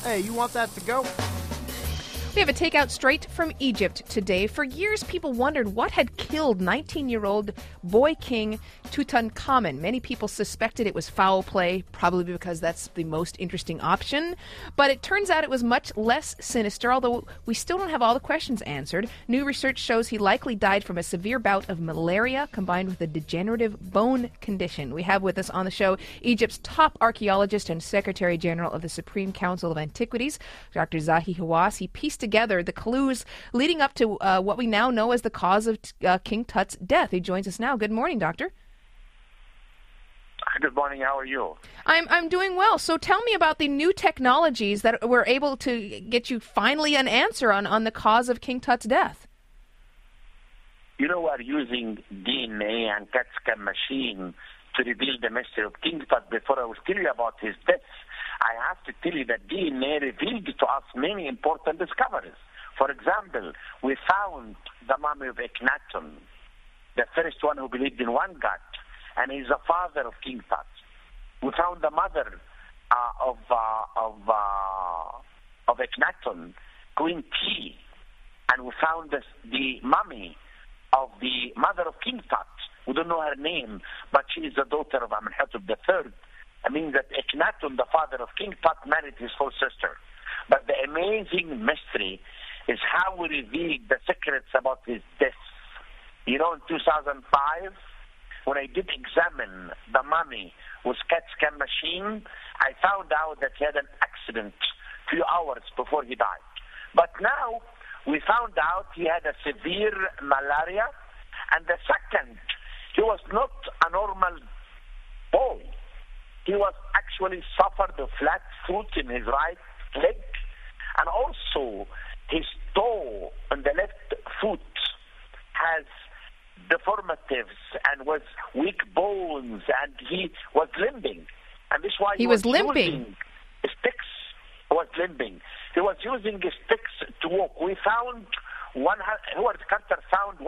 Hey, you want that to go? We have a takeout straight from Egypt today. For years, people wondered what had killed 19-year-old boy king Tutankhamun. Many people suspected it was foul play, probably because that's the most interesting option. But it turns out it was much less sinister, although we still don't have all the questions answered. New research shows he likely died from a severe bout of malaria combined with a degenerative bone condition. We have with us on the show Egypt's top archaeologist and Secretary General of the Supreme Council of Antiquities, Dr. Zahi Hawass. He pieced together the clues leading up to what we now know as the cause of King Tut's death. He joins us now. Good morning, Doctor. Good morning. How are you? I'm doing well. So tell me about the new technologies that were able to get you finally an answer on the cause of King Tut's death. You know, we're using DNA and CAT scan machine to reveal the mystery of King Tut. Before I will tell you about his death, I have to tell you that DNA revealed to us many important discoveries. For example, we found the mummy of Akhenaten, the first one who believed in one God, and he's the father of King Tut. We found the mother of Akhenaten, Queen T, and we found the mummy of the mother of King Tut. We don't know her name, but she is the daughter of Amenhotep III. I mean that Akhenaten, the father of King Tut, married his full sister. But the amazing mystery is how we revealed the secrets about his death. You know, in 2005, when I did examine the mummy with CAT scan machine, I found out that he had an accident a few hours before he died. But now we found out he had a severe malaria, and the second, he was not a normal boy. He was actually suffered a flat foot in his right leg, and also his toe on the left foot has deformatives and was weak bones, and he was limping. And this is why he was limping. Using sticks. Was limping. He was using sticks to walk. We found Howard Carter found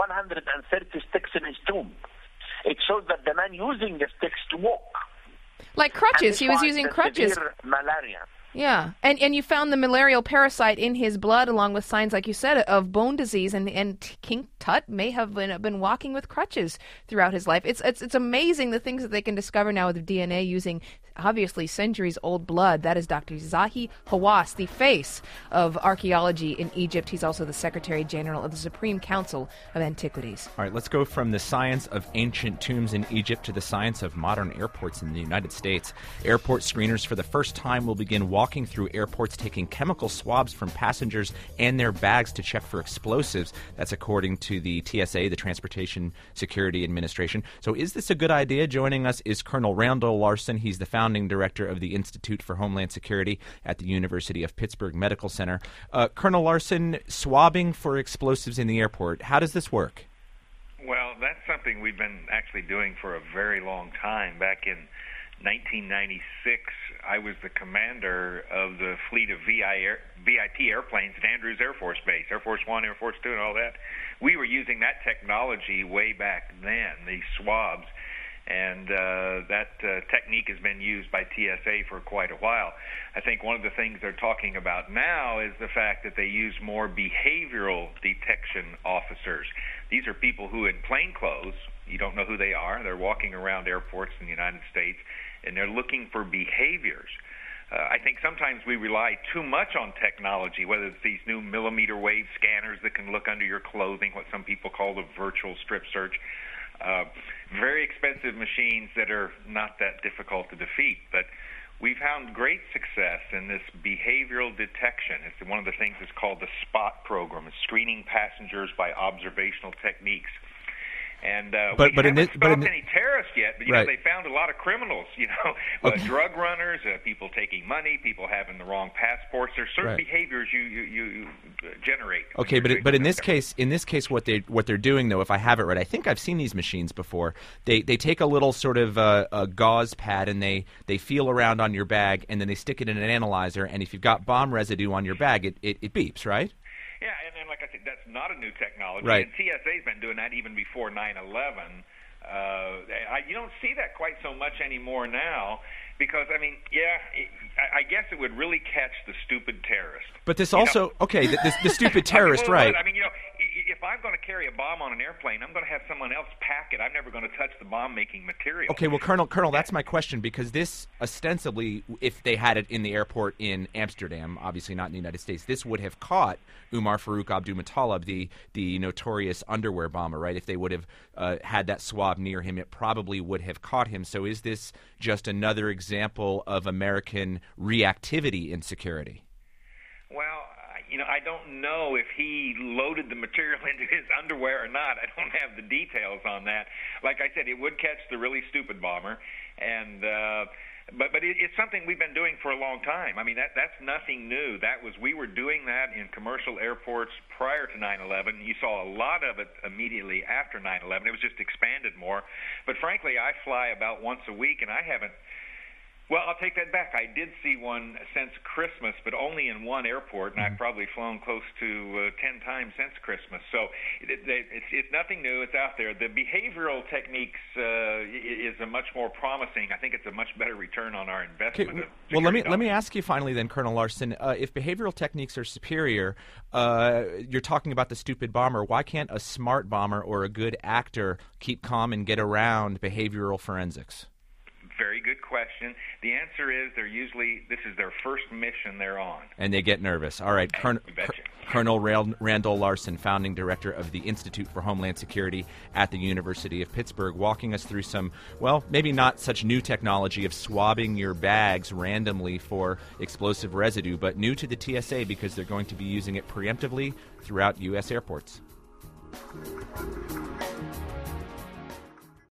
130 sticks in his tomb. It shows that the man using the sticks to walk. Like crutches. He was using crutches. Severe malaria. Yeah. And you found the malarial parasite in his blood along with signs, like you said, of bone disease. And King Tut may have been walking with crutches throughout his life. It's amazing the things that they can discover now with DNA using obviously centuries-old blood. That is Dr. Zahi Hawass, the face of archaeology in Egypt. He's also the Secretary General of the Supreme Council of Antiquities. All right, let's go from the science of ancient tombs in Egypt to the science of modern airports in the United States. Airport screeners for the first time will begin walking through airports taking chemical swabs from passengers and their bags to check for explosives. That's according to the TSA, the Transportation Security Administration. So is this a good idea? Joining us is Colonel Randall Larson. He's the founding director of the Institute for Homeland Security at the University of Pittsburgh Medical Center. Colonel Larson, swabbing for explosives in the airport, how does this work? Well, that's something we've been actually doing for a very long time. Back in 1996, I was the commander of the fleet of VIP airplanes at Andrews Air Force Base, Air Force One, Air Force Two, and all that. We were using that technology way back then, these swabs. And that technique has been used by TSA for quite a while. I think one of the things they're talking about now is the fact that they use more behavioral detection officers. These are people who in plain clothes, you don't know who they are, they're walking around airports in the United States, and they're looking for behaviors. I think sometimes we rely too much on technology, whether it's these new millimeter wave scanners that can look under your clothing, what some people call the virtual strip search. Very expensive machines that are not that difficult to defeat. But we've found great success in this behavioral detection. It's one of the things that's called the SPOT program, it's screening passengers by observational techniques. And we haven't stopped any terrorists yet, but right. They found a lot of criminals, drug runners, people taking money, people having the wrong passports. There's certain behaviors you generate. Okay, but in this case, what they're doing though, if I have it right, I think I've seen these machines before. They take a little sort of a gauze pad and they feel around on your bag and then they stick it in an analyzer, and if you've got bomb residue on your bag, it beeps, right? Yeah, and then like I said, that's not a new technology. Right. And TSA's been doing that even before 9/11. You don't see that quite so much anymore now because, I guess it it would really catch the stupid terrorist. But this also, the stupid terrorist, right? I mean, if I'm going to carry a bomb on an airplane, I'm going to have someone else pack it. I'm never going to touch the bomb-making material. Okay, well, Colonel, that's my question, because this ostensibly, if they had it in the airport in Amsterdam, obviously not in the United States, this would have caught Umar Farouk Abdulmutallab, the notorious underwear bomber, right? If they would have had that swab near him, it probably would have caught him. So is this just another example of American reactivity in security? Well, I don't know if he loaded the material into his underwear or not. I don't have the details on that. Like I said, it would catch the really stupid bomber, and but it's something we've been doing for a long time. I mean, that's nothing new. We were doing that in commercial airports prior to 9/11. You saw a lot of it immediately after 9/11. It was just expanded more. But frankly, I fly about once a week, and I haven't. Well, I'll take that back. I did see one since Christmas, but only in one airport, and I've probably flown close to 10 times since Christmas. So it's nothing new. It's out there. The behavioral techniques is a much more promising. I think it's a much better return on our investment. Okay. Well, let me ask you finally then, Colonel Larson, if behavioral techniques are superior, you're talking about the stupid bomber. Why can't a smart bomber or a good actor keep calm and get around behavioral forensics? Very good question. The answer is this is their first mission they're on. And they get nervous. All right, Colonel Randall Larson, founding director of the Institute for Homeland Security at the University of Pittsburgh, walking us through some, well, maybe not such new technology of swabbing your bags randomly for explosive residue, but new to the TSA because they're going to be using it preemptively throughout U.S. airports.